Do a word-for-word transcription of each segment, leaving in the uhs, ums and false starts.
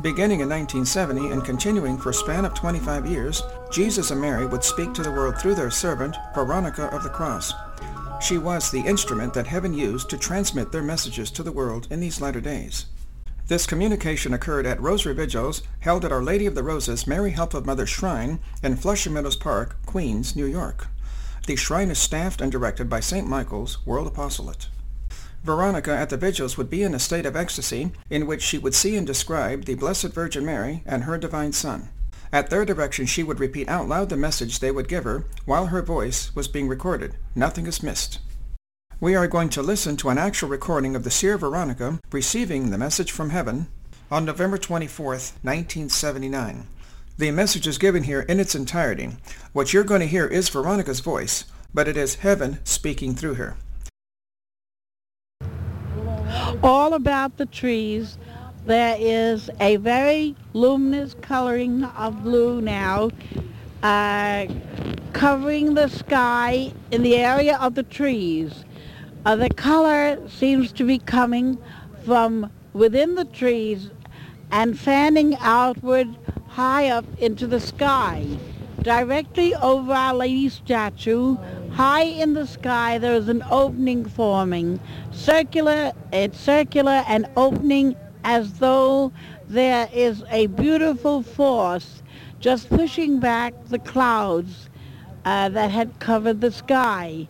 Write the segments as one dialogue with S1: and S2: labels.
S1: Beginning in nineteen seventy and continuing for a span of twenty-five years, Jesus and Mary would speak to the world through their servant, Veronica of the Cross. She was the instrument that heaven used to transmit their messages to the world in these latter days. This communication occurred at Rosary Vigils, held at Our Lady of the Roses Mary Help of Mother Shrine in Flushing Meadows Park, Queens, New York. The shrine is staffed and directed by Saint Michael's World Apostolate. Veronica at the vigils would be in a state of ecstasy in which she would see and describe the Blessed Virgin Mary and her divine Son. At their direction she would repeat out loud the message they would give her while her voice was being recorded. Nothing is missed. We are going to listen to an actual recording of the Seer Veronica receiving the message from heaven on November twenty-fourth, nineteen seventy-nine. The message is given here in its entirety. What you're going to hear is Veronica's voice, but it is heaven speaking through her.
S2: All about the trees, there is a very luminous coloring of blue now, uh, covering the sky in the area of the trees. Uh, the color seems to be coming from within the trees and fanning outward high up into the sky. Directly over Our Lady statue, high in the sky, there is an opening forming. Circular, it's circular and opening as though there is a beautiful force just pushing back the clouds uh, that had covered the sky.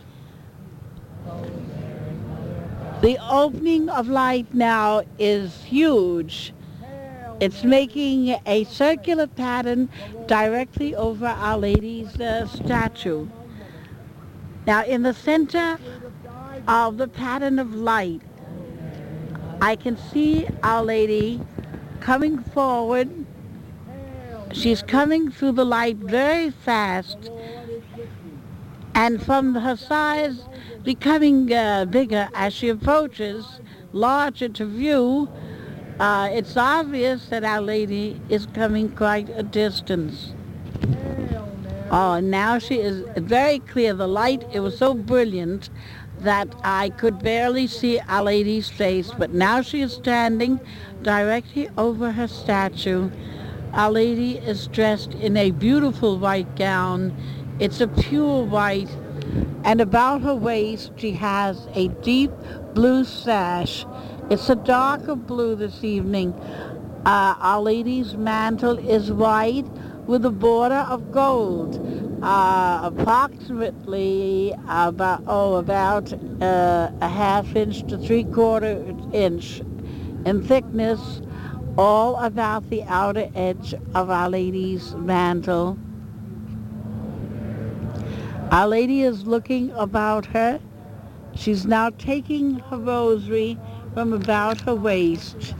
S2: The opening of light now is huge. It's making a circular pattern directly over Our Lady's uh, statue. Now, in the center of the pattern of light, I can see Our Lady coming forward. She's coming through the light very fast, and from her size becoming uh, bigger as she approaches, larger to view, uh, it's obvious that Our Lady is coming quite a distance. Oh, now she is very clear. The light, it was so brilliant that I could barely see Our Lady's face, but now she is standing directly over her statue. Our Lady is dressed in a beautiful white gown. It's a pure white, and about her waist she has a deep blue sash. It's a darker blue this evening. Uh, Our Lady's mantle is white with a border of gold, uh, approximately about oh about uh, a half inch to three quarter inch in thickness, all about the outer edge of Our Lady's mantle. Our Lady is looking about her. She's now taking her rosary from about her waist,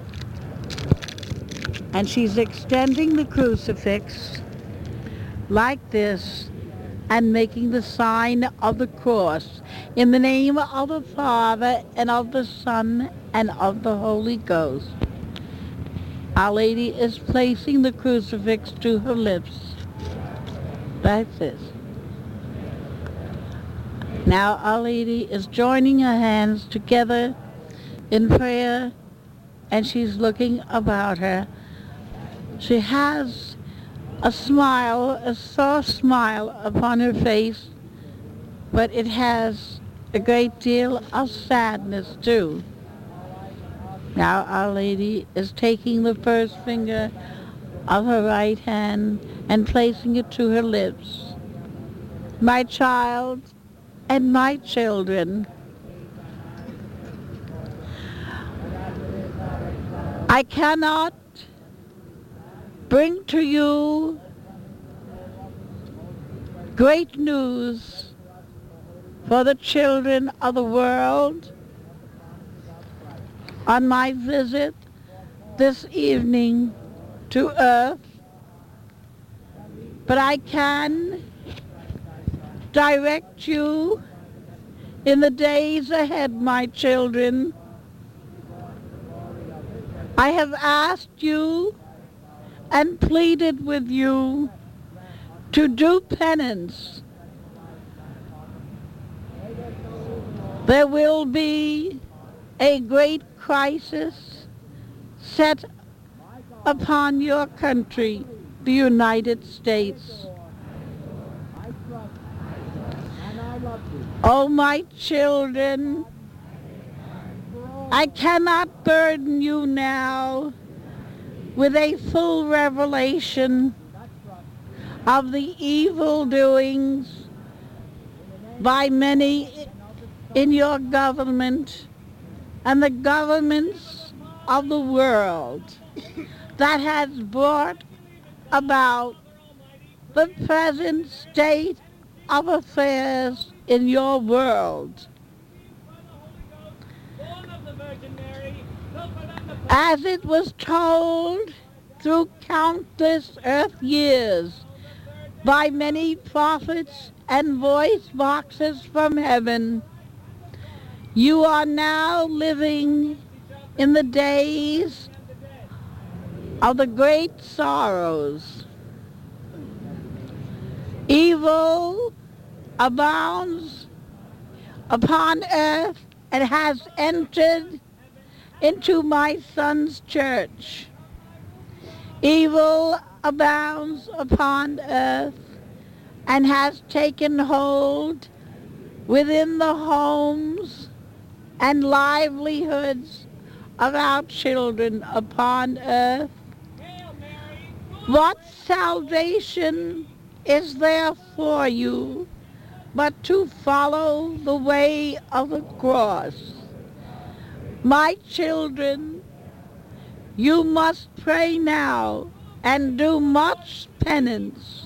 S2: and she's extending the crucifix like this and making the sign of the cross in the name of the Father and of the Son and of the Holy Ghost. Our Lady is placing the crucifix to her lips like this. Now Our Lady is joining her hands together in prayer, and she's looking about her. She has a smile, a soft smile upon her face, but it has a great deal of sadness too. Now Our Lady is taking the first finger of her right hand and placing it to her lips. My child and my children, I cannot bring to you great news for the children of the world on my visit this evening to earth, but I can direct you in the days ahead, my children. I have asked you and pleaded with you to do penance. There will be a great crisis set upon your country, the United States. Oh, my children, I cannot burden you now with a full revelation of the evil doings by many in your government and the governments of the world that has brought about the present state of affairs in your world. As it was told through countless earth years by many prophets and voice boxes from heaven, you are now living in the days of the great sorrows. Evil abounds upon earth and has entered into my son's church. Evil abounds upon earth and has taken hold within the homes and livelihoods of our children upon earth. What salvation is there for you but to follow the way of the cross? My children, you must pray now and do much penance.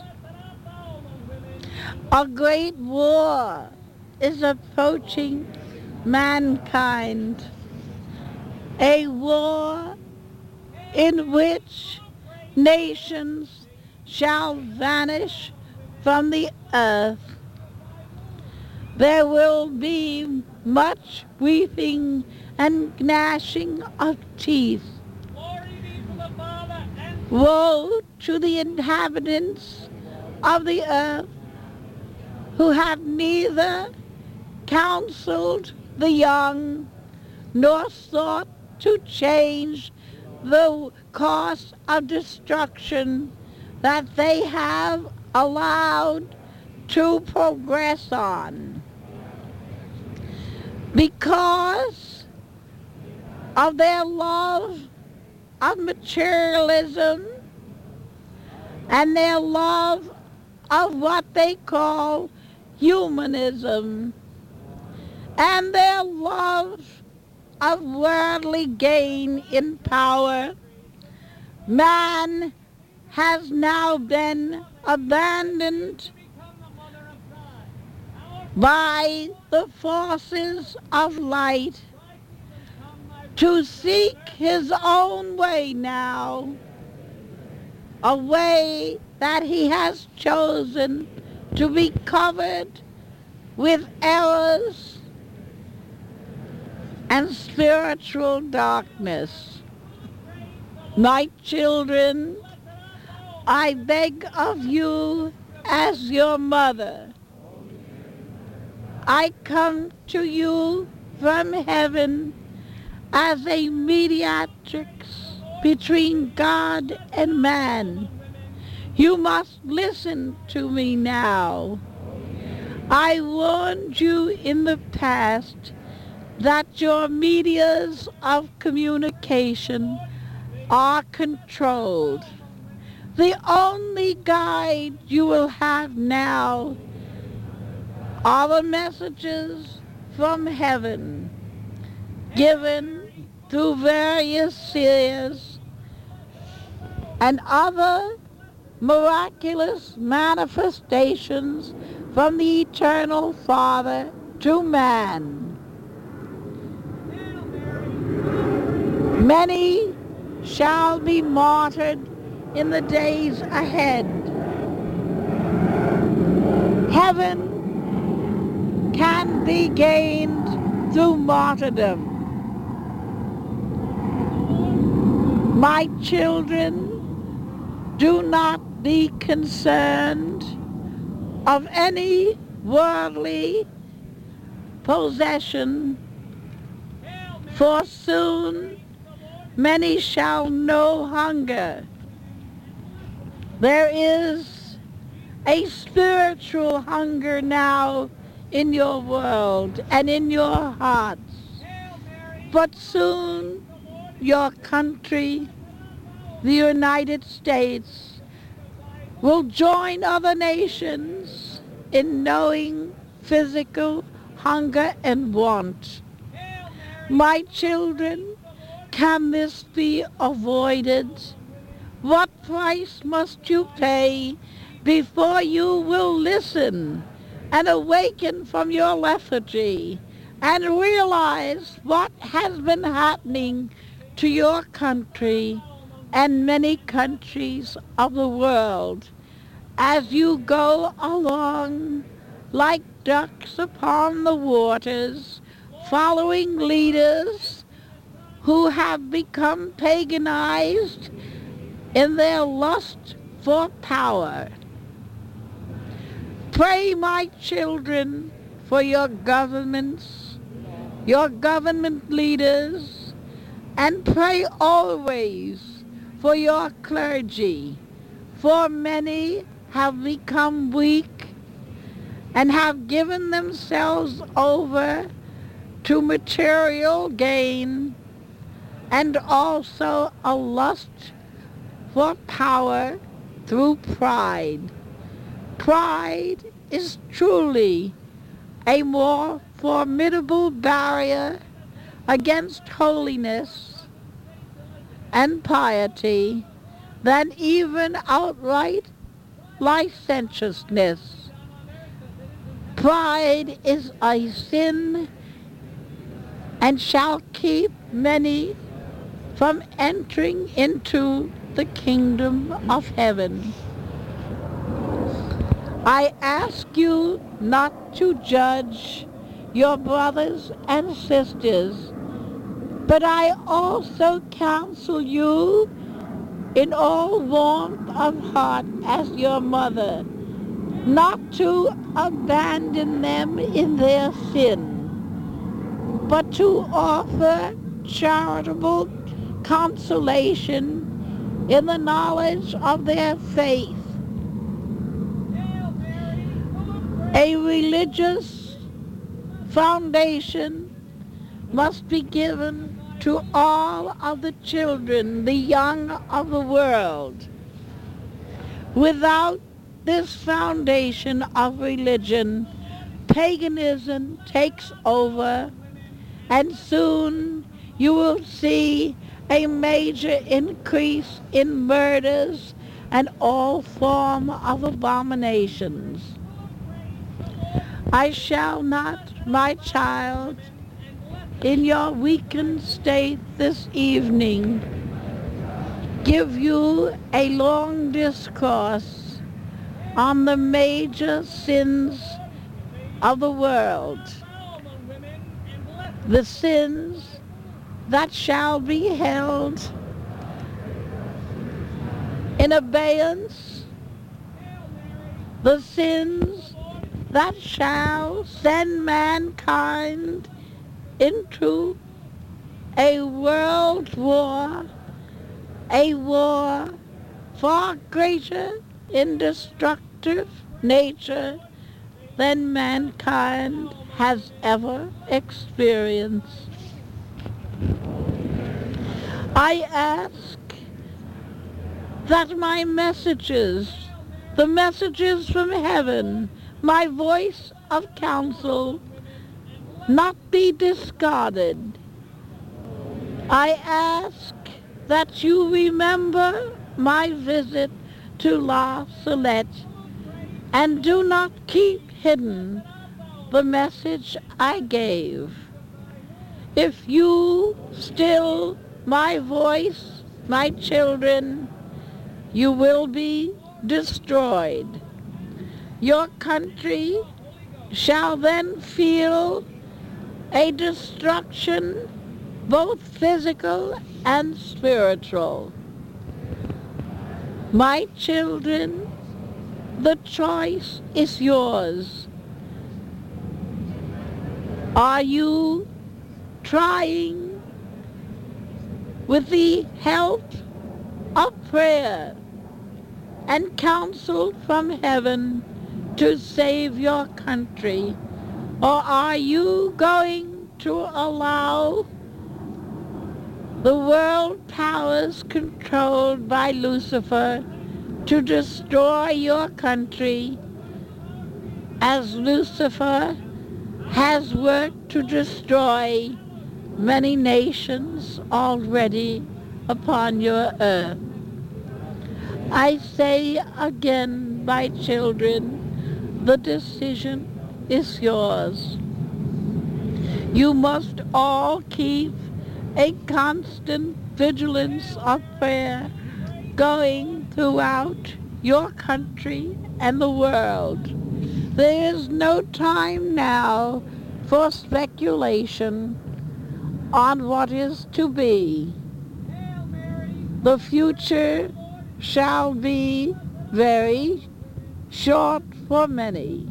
S2: A great war is approaching mankind, a war in which nations shall vanish from the earth. There will be much weeping and gnashing of teeth. Woe to the inhabitants of the earth who have neither counseled the young nor sought to change the course of destruction that they have allowed to progress on. Because of their love of materialism and their love of what they call humanism and their love of worldly gain in power, man has now been abandoned by the forces of light to seek his own way now, a way that he has chosen to be covered with errors and spiritual darkness. My children, I beg of you as your mother, I come to you from heaven as a mediatrix between God and man. You must listen to me now. I warned you in the past that your medias of communication are controlled. The only guide you will have now are the messages from heaven given through various seers and other miraculous manifestations from the Eternal Father to man. Many shall be martyred in the days ahead. Heaven can be gained through martyrdom. My children, do not be concerned of any worldly possession, for soon many shall know hunger. There is a spiritual hunger now in your world and in your hearts. But soon your country, the United States, will join other nations in knowing physical hunger and want. My children, can this be avoided? What price must you pay before you will listen and awaken from your lethargy and realize what has been happening to your country and many countries of the world as you go along like ducks upon the waters, following leaders who have become paganized in their lust for power. Pray, my children, for your governments, your government leaders, and pray always for your clergy, for many have become weak and have given themselves over to material gain and also a lust for power through pride. Pride is truly a more formidable barrier against holiness and piety than even outright licentiousness. Pride is a sin and shall keep many from entering into the kingdom of heaven. I ask you not to judge your brothers and sisters, but I also counsel you in all warmth of heart as your mother, not to abandon them in their sin, but to offer charitable consolation in the knowledge of their faith. A religious foundation must be given to all of the children, the young of the world. Without this foundation of religion, paganism takes over, and soon you will see a major increase in murders and all form of abominations. I shall not, my child, in your weakened state this evening, give you a long discourse on the major sins of the world, the sins that shall be held in abeyance, the sins that shall send mankind into a world war, a war far greater in destructive nature than mankind has ever experienced. I ask that my messages, the messages from heaven, my voice of counsel, not be discarded. I ask that you remember my visit to La Salette and do not keep hidden the message I gave. If you still my voice, my children, you will be destroyed. Your country shall then feel a destruction, both physical and spiritual. My children, the choice is yours. Are you trying with the help of prayer and counsel from heaven to save your country? Or are you going to allow the world powers controlled by Lucifer to destroy your country, as Lucifer has worked to destroy many nations already upon your earth? I say again, my children, the decision is yours. You must all keep a constant vigilance of prayer going throughout your country and the world. There is no time now for speculation on what is to be. The future shall be very short for many.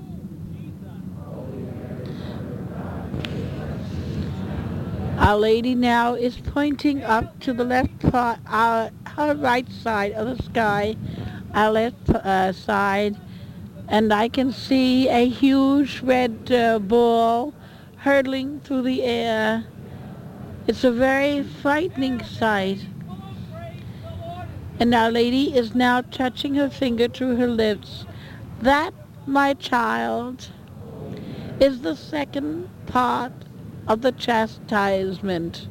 S2: Our Lady now is pointing up to the left part, our, her right side of the sky, our left uh, side, and I can see a huge red uh, ball hurtling through the air. It's a very frightening sight. And Our Lady is now touching her finger to her lips. That, my child, is the second part of the chastisement.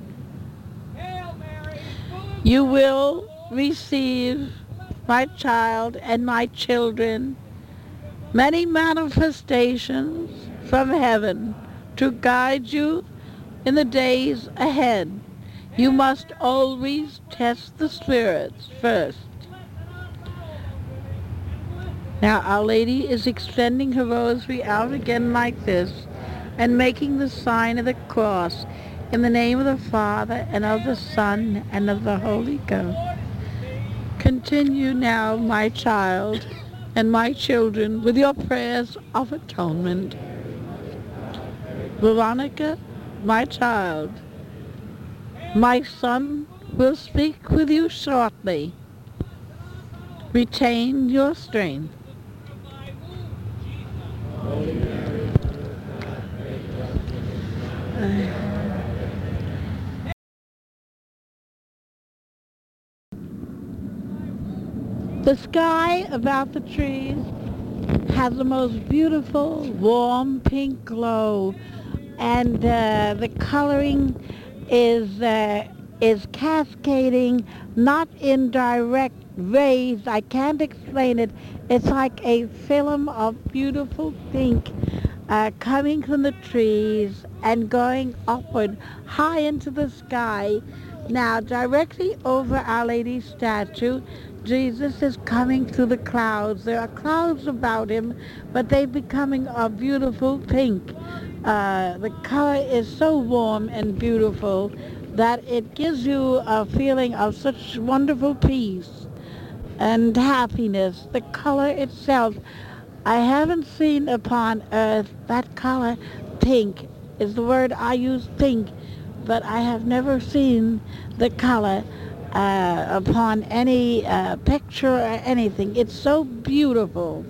S2: You will receive, my child and my children, many manifestations from heaven to guide you in the days ahead. You must always test the spirits first. Now Our Lady is extending her rosary out again like this and making the sign of the cross in the name of the Father and of the Son and of the Holy Ghost. Continue now, my child and my children, with your prayers of atonement. Veronica, my child, my son will speak with you shortly. Retain your strength. The sky about the trees has the most beautiful warm pink glow, and uh, the coloring is uh, is cascading, not in direct rays. I can't explain it. It's like a film of beautiful pink uh, coming from the trees and going upward high into the sky. Now, directly over Our Lady's statue, Jesus is coming through the clouds. There are clouds about him, but they're becoming a beautiful pink. Uh, the color is so warm and beautiful that it gives you a feeling of such wonderful peace and happiness. The color itself, I haven't seen upon earth that color. Pink is the word I use, pink, but I have never seen the color uh, upon any uh, picture or anything. It's so beautiful.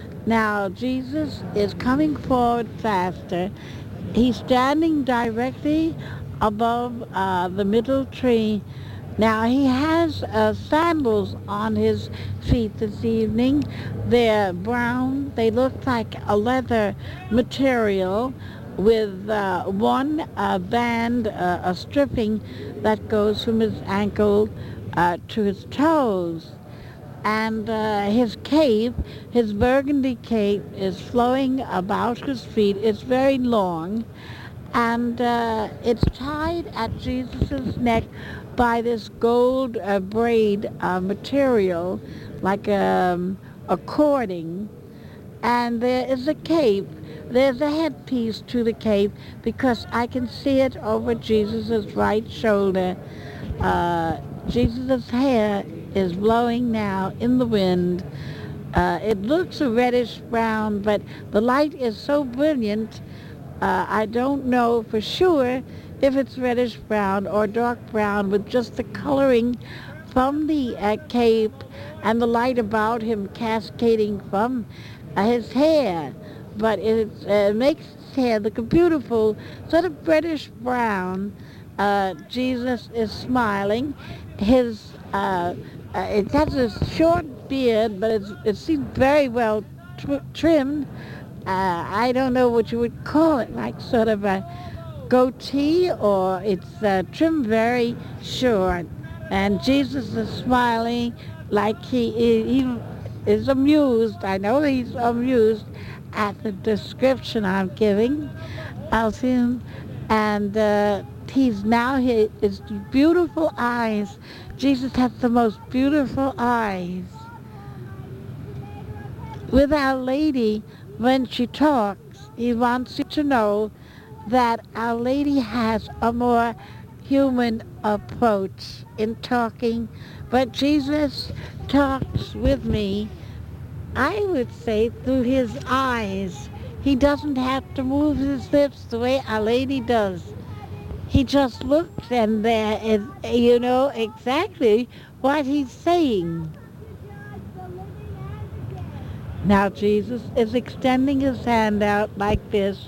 S2: Now Jesus is coming forward faster. He's standing directly above uh, the middle tree. Now he has uh, sandals on his feet this evening. They're brown. They look like a leather material with uh, one uh, band, uh, a stripping that goes from his ankle uh, to his toes. And uh, his cape, his burgundy cape, is flowing about his feet. It's very long, and uh, it's tied at Jesus' neck by this gold uh, braid uh, material, like um, a cording. And there is a cape. There's a headpiece to the cape because I can see it over Jesus' right shoulder. Uh, Jesus' hair is blowing now in the wind. Uh, it looks a reddish brown, but the light is so brilliant, uh, I don't know for sure if it's reddish brown or dark brown with just the coloring from the uh, cape and the light about him cascading from uh, his hair. But it uh, makes his hair look beautiful, sort of reddish brown. Uh, Jesus is smiling. His uh, uh, it has a short beard, but it's, it seems very well tr- trimmed. Uh, I don't know what you would call it, like sort of a goatee, or it's uh, trimmed very short. And Jesus is smiling like he, he is amused. I know he's amused at the description I'm giving of him. And uh, he's now, his, his beautiful eyes. Jesus has the most beautiful eyes. With Our Lady, when she talks, he wants you to know that Our Lady has a more human approach in talking. But Jesus talks with me, I would say, through his eyes. He doesn't have to move his lips the way Our Lady does. He just looks, and there is, you know, exactly what he's saying. Now Jesus is extending his hand out like this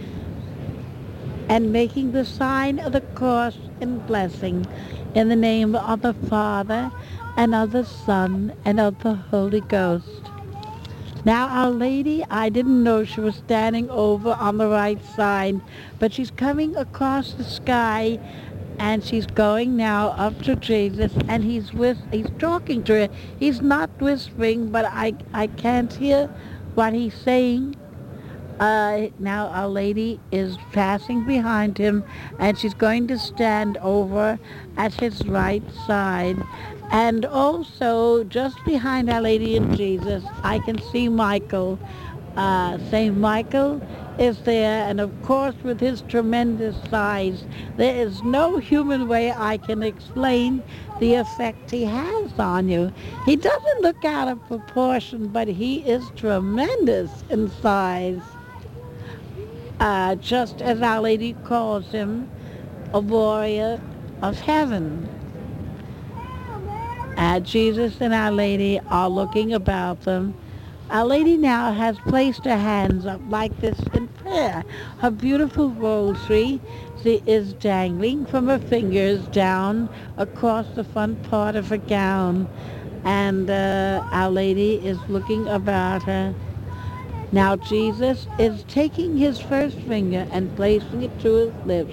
S2: and making the sign of the cross in blessing in the name of the Father and of the Son and of the Holy Ghost. Now Our Lady, I didn't know she was standing over on the right side, but she's coming across the sky, and she's going now up to Jesus, and he's with, he's talking to her. He's not whispering, but I, I can't hear what he's saying. Uh, now Our Lady is passing behind him, and she's going to stand over at his right side. And also, just behind Our Lady and Jesus, I can see Michael. Uh, Saint Michael is there, and of course with his tremendous size, there is no human way I can explain the effect he has on you. He doesn't look out of proportion, but he is tremendous in size. Uh, just as Our Lady calls him a warrior of heaven. Uh, Jesus and Our Lady are looking about them. Our Lady now has placed her hands up like this in prayer. Her beautiful rosary is dangling from her fingers down across the front part of her gown. And uh, Our Lady is looking about her. Now Jesus is taking his first finger and placing it to his lips.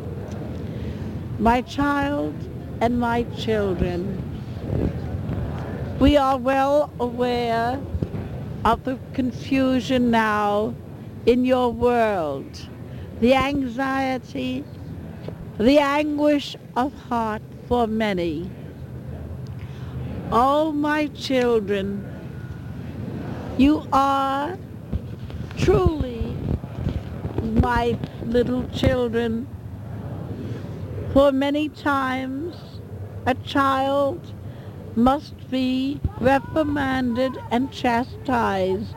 S2: My child and my children, we are well aware of the confusion now in your world, the anxiety, the anguish of heart for many. Oh, my children, you are truly my little children. For many times a child must be reprimanded and chastised.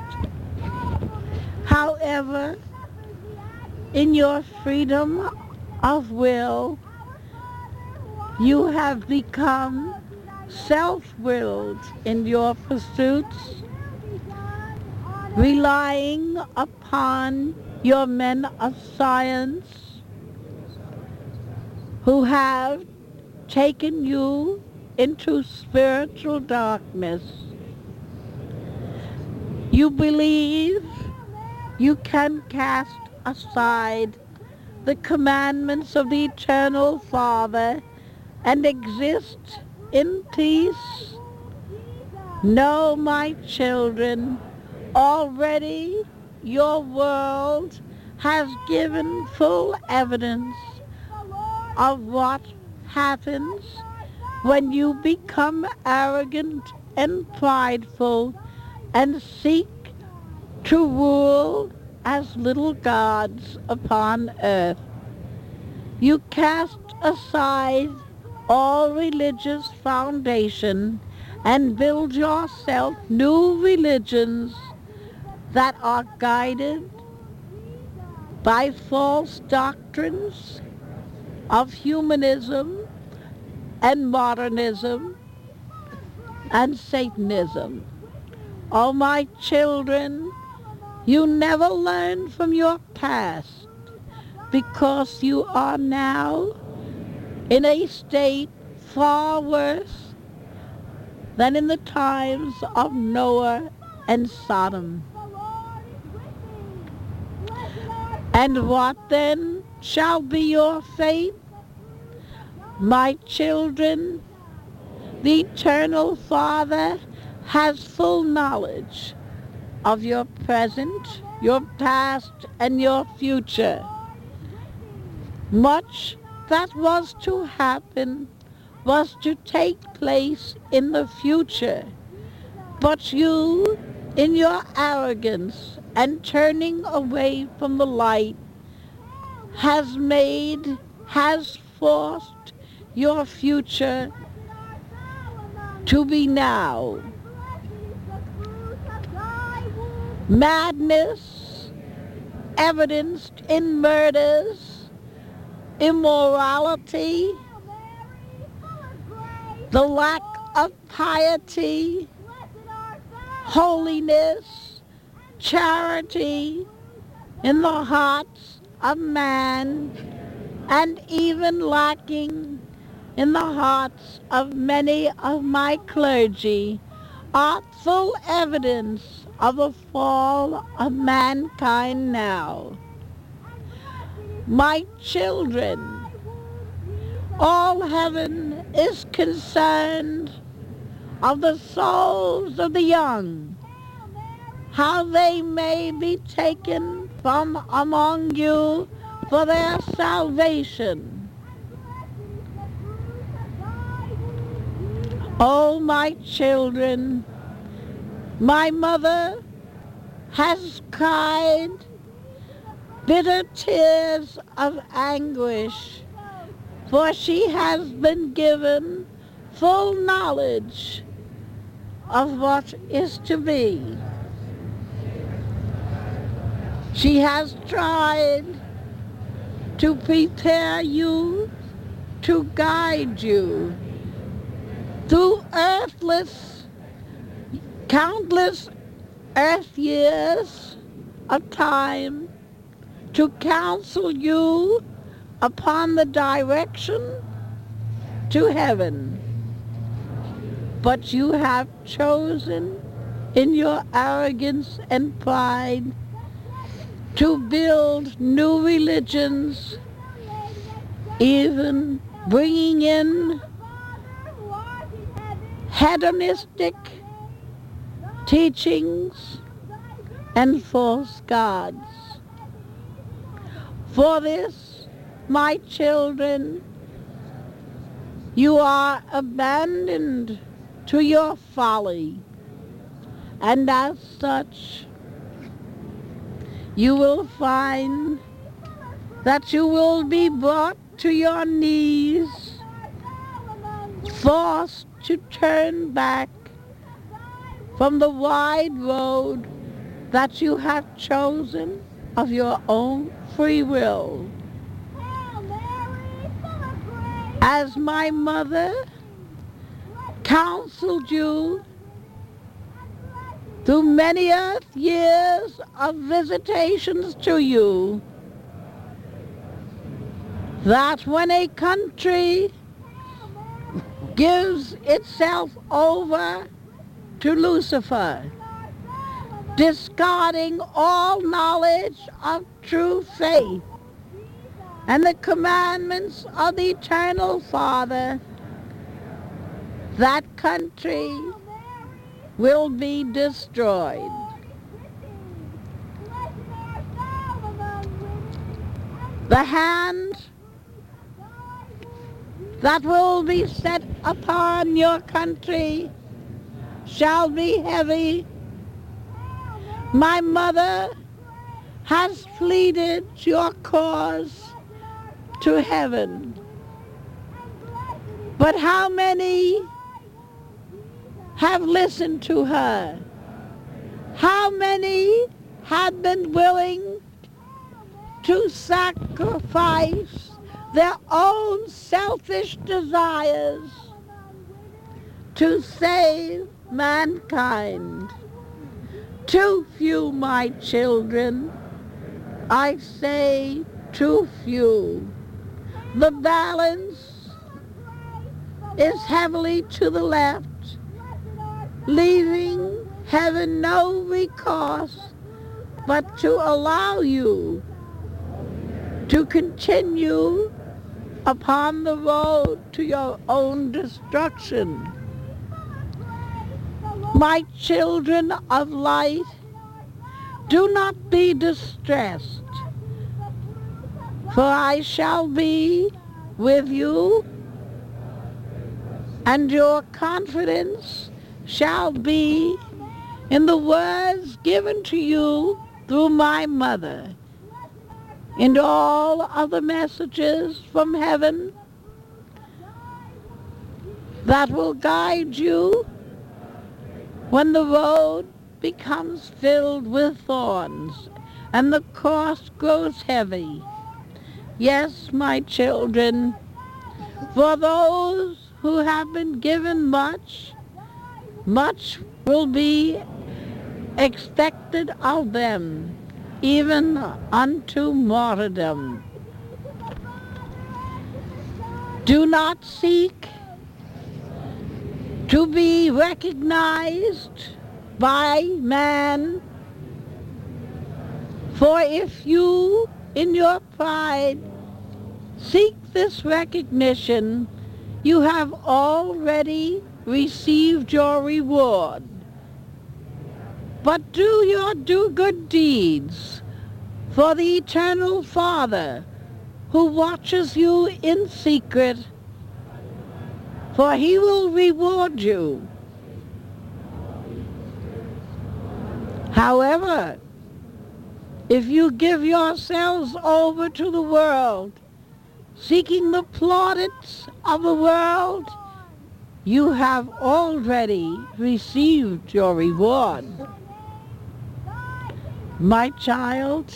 S2: However, in your freedom of will, you have become self-willed in your pursuits, relying upon your men of science who have taken you into spiritual darkness. You believe you can cast aside the commandments of the Eternal Father and exist in peace. No, my children, already your world has given full evidence of what happens when you become arrogant and prideful and seek to rule as little gods upon earth. You cast aside all religious foundation and build yourself new religions that are guided by false doctrines of humanism and modernism and Satanism. Oh, my children, you never learn from your past because you are now in a state far worse than in the times of Noah and Sodom. And what then shall be your fate? My children, the Eternal Father has full knowledge of your present, your past, and your future. Much that was to happen was to take place in the future, but you, in your arrogance and turning away from the light, has made, has forced your future to be now. Madness, evidenced in murders, immorality, the lack of piety, holiness, charity in the hearts of man, and even lacking in the hearts of many of my clergy, are full evidence of the fall of mankind now. My children, all heaven is concerned of the souls of the young, how they may be taken from among you for their salvation. Oh, my children, my mother has cried bitter tears of anguish, for she has been given full knowledge of what is to be. She has tried to prepare you, to guide you through earthless, countless earth years of time, to counsel you upon the direction to heaven. But you have chosen in your arrogance and pride to build new religions, even bringing in hedonistic teachings and false gods. For this, my children, you are abandoned to your folly, and as such, you will find that you will be brought to your knees, forced to turn back from the wide road that you have chosen of your own free will. As my mother counseled you through many earth years of visitations to you, that when a country gives itself over to Lucifer, discarding all knowledge of true faith and the commandments of the Eternal Father, that country will be destroyed. The hand that will be set upon your country shall be heavy. My mother has pleaded your cause to heaven. But how many have listened to her? How many have been willing to sacrifice their own selfish desires to save mankind. Too few, my children, I say too few. The balance is heavily to the left, leaving heaven no recourse but to allow you to continue upon the road to your own destruction. My children of light, do not be distressed, for I shall be with you, and your confidence shall be in the words given to you through my mother, and all other messages from heaven that will guide you when the road becomes filled with thorns and the cross grows heavy. Yes, my children, for those who have been given much, much will be expected of them, even unto martyrdom. Do not seek to be recognized by man, for if you, in your pride, seek this recognition, you have already received your reward. But do your do good deeds for the eternal Father who watches you in secret, for he will reward you. However, if you give yourselves over to the world, seeking the plaudits of the world, you have already received your reward. My child,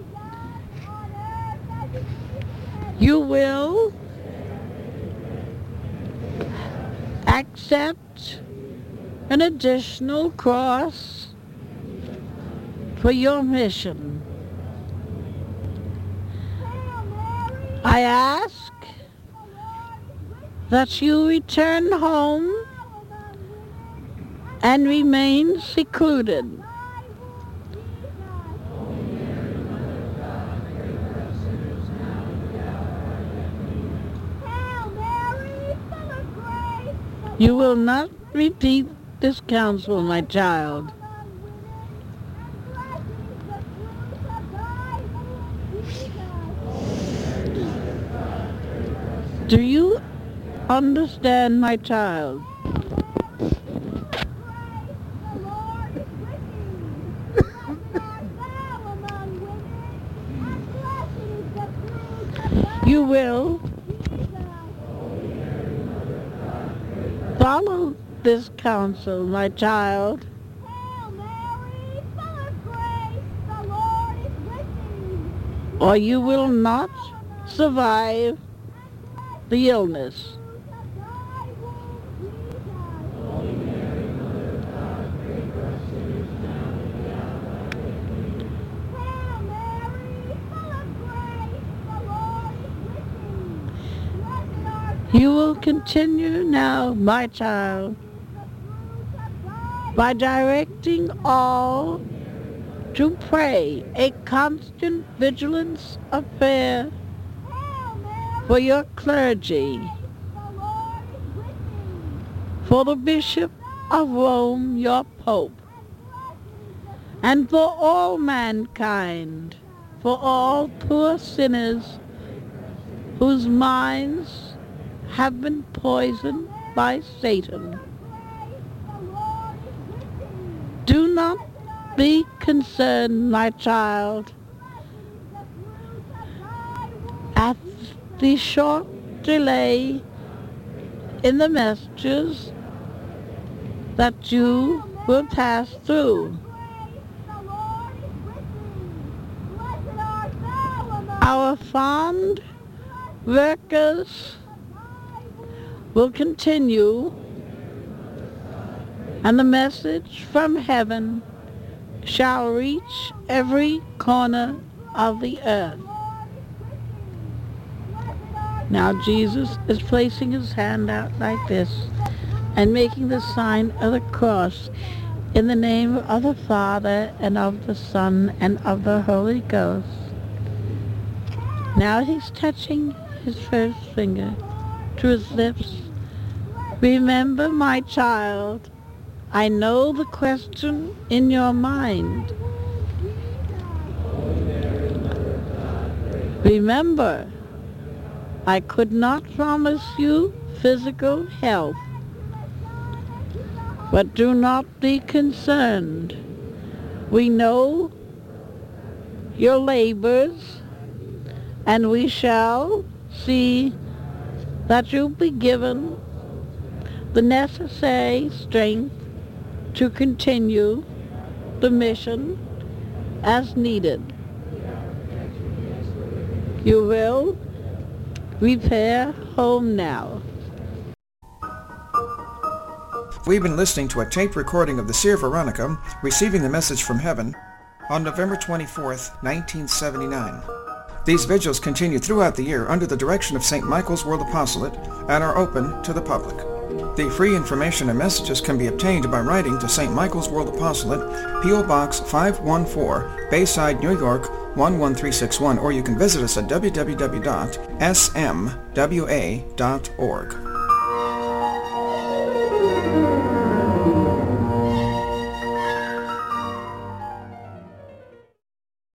S2: you will accept an additional cross for your mission. I ask that you return home and remain secluded. You will not repeat this counsel, my child. Do you understand, my child? You will follow this counsel, my child. Or you will not survive the illness. You will continue now, my child, by directing all to pray a constant vigilance of prayer for your clergy, for the Bishop of Rome, your Pope, and for all mankind, for all poor sinners whose minds have been poisoned by Satan. Do not be concerned, my child, at the short delay in the messages that you will pass through. Our fond workers will continue, and the message from heaven shall reach every corner of the earth. Now Jesus is placing his hand out like this and making the sign of the cross in the name of the Father and of the Son and of the Holy Ghost. Now he's touching his first finger to his lips. Remember, my child, I know the question in your mind. Remember, I could not promise you physical health, but do not be concerned. We know your labors, and we shall see that you'll be given the necessary strength to continue the mission as needed. You will repair home now.
S1: We've been listening to a taped recording of the seer Veronica receiving the message from heaven on November twenty-fourth, nineteen seventy-nine. These vigils continue throughout the year under the direction of Saint Michael's World Apostolate and are open to the public. The free information and messages can be obtained by writing to Saint Michael's World Apostolate, P O Box five one four, Bayside, New York one one three six one, or you can visit us at w w w dot s m w a dot org.